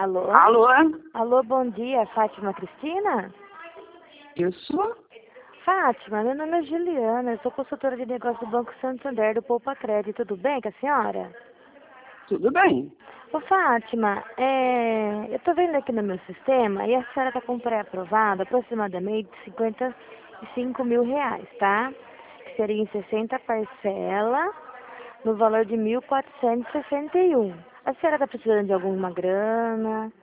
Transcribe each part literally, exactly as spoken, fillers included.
Alô? Alô? Alô, bom dia, Fátima Cristina? Isso? Fátima, meu nome é Juliana, eu sou consultora de negócio do Banco Santander, do Poupa Crédito, tudo bem com a senhora? Tudo bem. Ô, Fátima, é, eu tô vendo aqui no meu sistema e a senhora está com pré-aprovado aproximadamente cinquenta e cinco mil reais, tá? Que seria em sessenta parcelas, no valor de mil quatrocentos e sessenta e um. A senhora está precisando de alguma grana?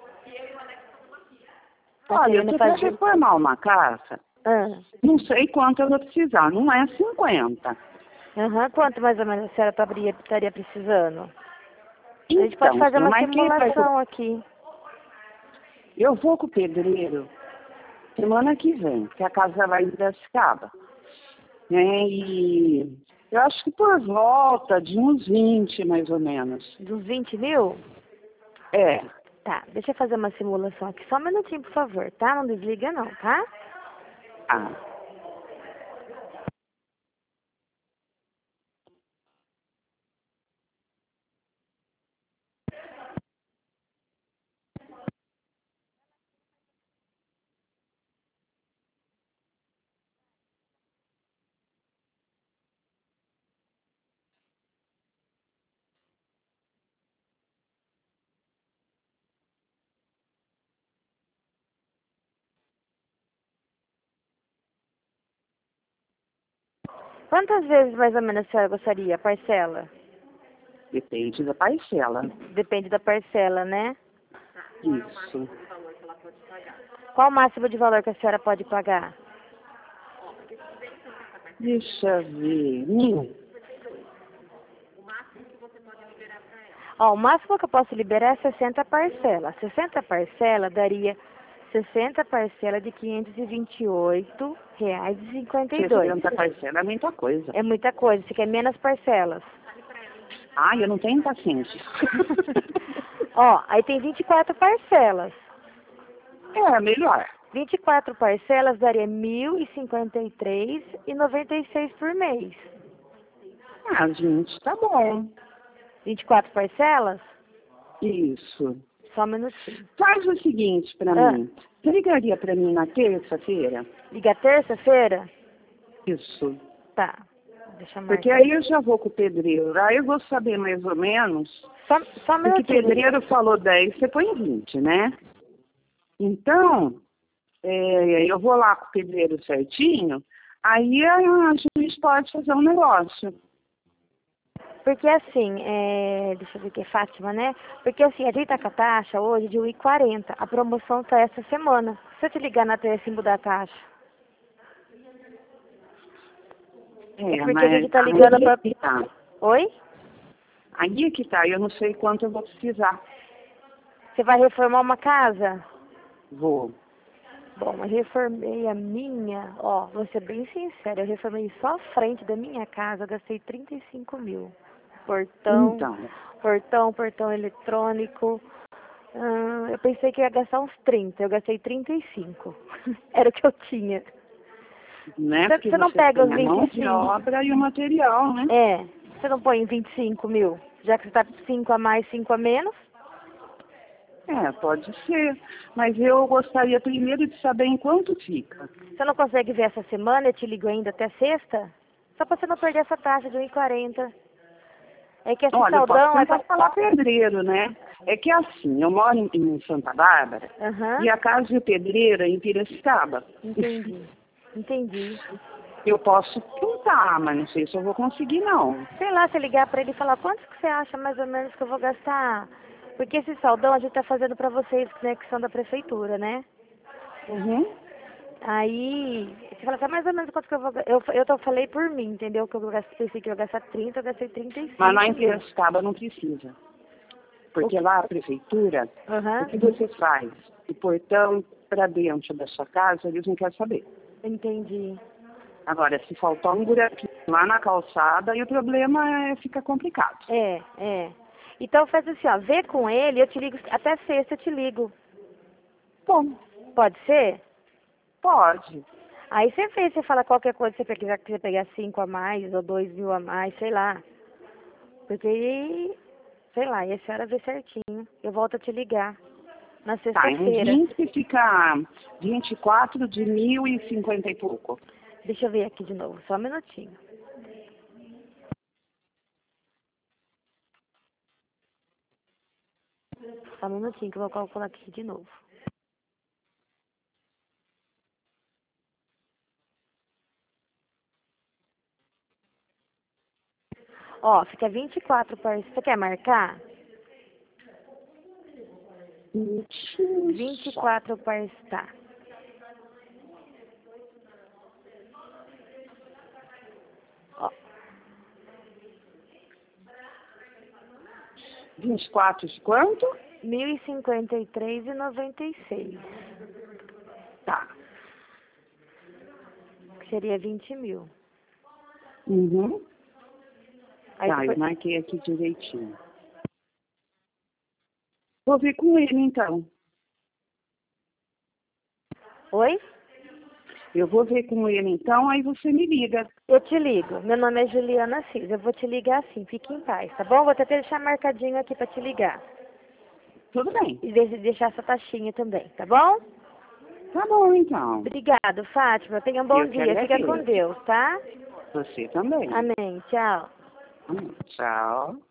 Tá Olha, eu querendo tô para fazer... reformar uma casa. Ah, Não sei quanto eu vou precisar. Não é cinquenta. aham, quanto mais ou menos a senhora taria- estaria precisando? A gente pode Então, fazer eu uma marquei pra... simulação aqui. Eu vou com o pedreiro semana que vem, que a casa vai em Piracicaba. Né? E eu acho que por volta de uns vinte, mais ou menos. Dos vinte mil? É. Tá, deixa eu fazer uma simulação aqui. Só um minutinho, por favor, tá? Não desliga não, tá? Ah. Quantas vezes mais ou menos a senhora gostaria? Parcela? Depende da parcela. Depende da parcela, né? Isso. Qual o máximo de valor que a senhora pode pagar? Deixa eu ver. Mil. Ó, o máximo que eu posso liberar é sessenta parcelas. sessenta parcelas daria sessenta parcelas de quinhentos e vinte e oito reais e cinquenta e dois. sessenta parcela é muita coisa. É muita coisa, você quer menos parcelas. Ah, eu não tenho paciência. Ó, aí tem vinte e quatro parcelas. É, melhor. vinte e quatro parcelas daria mil e cinquenta e três reais e noventa e seis por mês. Ah, gente, tá bom. vinte e quatro parcelas? Isso. Só um minutinho. Faz o seguinte pra Ah, mim. Você ligaria pra mim na terça-feira? liga terça-feira? Isso. Tá. Deixa eu Porque marcar. aí eu já vou com o pedreiro. Aí eu vou saber mais ou menos. Só, só um Porque o minutinho. pedreiro falou dez, você põe vinte, né? Então, é, eu vou lá com o pedreiro certinho. Aí a gente pode fazer um negócio. Porque assim, é... deixa eu ver aqui, é Fátima, né? Porque assim, a gente tá com a taxa hoje de um e quarenta. A promoção tá essa semana. Se eu te ligar na terça e mudar a taxa. É É, porque a mas gente tá ligando aí pra... é que tá. Oi? Aí é que tá. Eu não sei quanto eu vou precisar. Você vai reformar uma casa? Vou. Bom, eu reformei a minha, ó, vou ser bem sincera, eu reformei só a frente da minha casa, eu gastei trinta e cinco mil. Portão, Então, portão, portão eletrônico. Ah, eu pensei que ia gastar uns trinta, eu gastei trinta e cinco. Era o que eu tinha. né? Porque Você não você pega os tem a mão vinte e de cinco? obra e o material, né? É, você não põe vinte e cinco mil? Já que você tá cinco a mais, cinco a menos? É, pode ser. Mas eu gostaria primeiro de saber em quanto fica. Você não consegue ver essa semana? Eu te ligo ainda até sexta? Só pra você não perder essa taxa de um e quarenta. É que esse Olha, eu posso saldão é... tentar falar pedreiro, né? É que assim, eu moro em, em Santa Bárbara Aham, e a casa de pedreiro é em Piracicaba. entendi. Entendi. Eu posso tentar, mas não sei se eu vou conseguir, não. Sei lá, se ligar pra ele e falar quanto que você acha mais ou menos que eu vou gastar. Porque esse saldão a gente tá fazendo pra vocês, né, que são da prefeitura, né? Uhum. Aí, você fala assim, mais ou menos quanto que eu vou gastar. Eu, eu tô, falei por mim, entendeu? Que eu gastei, pensei que eu ia gastar trinta, eu gastei trinta e cinco. Mas lá em Piracicaba não precisa. Porque lá a prefeitura, o Aham, que você faz? O portão para dentro da sua casa, eles não querem saber. entendi. Agora, se faltar um buraquinho lá na calçada, aí o problema é, fica complicado. É, é. Então faz assim, ó, vê com ele, eu te ligo, até sexta eu te ligo. Bom, Pode ser? pode. Aí você vê, você fala qualquer coisa, se você quiser, quiser pegar cinco a mais ou dois mil a mais, sei lá. Porque Sei lá, e a senhora vê certinho. Eu volto a te ligar na Tá, sexta-feira. em vinte fica vinte e quatro de mil e cinquenta e pouco. Deixa eu ver aqui de novo, só um minutinho. Só um minutinho que eu vou calcular aqui de novo. Ó, fica vinte e quatro parcelas. Você quer marcar? vinte e quatro parcelas. Tá. Ó, vinte e quatro de quanto? mil e cinquenta e três e noventa e seis. Tá. Que seria vinte mil. Uhum. Aí Tá, eu depois... marquei aqui direitinho. Vou ver com ele, então. Oi? Eu vou ver com ele, então, aí você me liga. Eu te ligo. Meu nome é Juliana Cis. Eu vou te ligar assim. Fique em paz, tá bom? Vou até deixar marcadinho aqui pra te ligar. Tudo bem. E de- deixar essa taxinha também, tá bom? Tá bom, então. Obrigado, Fátima. Tenha um bom Eu que dia. Fica com agradeço. Deus, tá? Você também. Amém. Tchau. Tchau.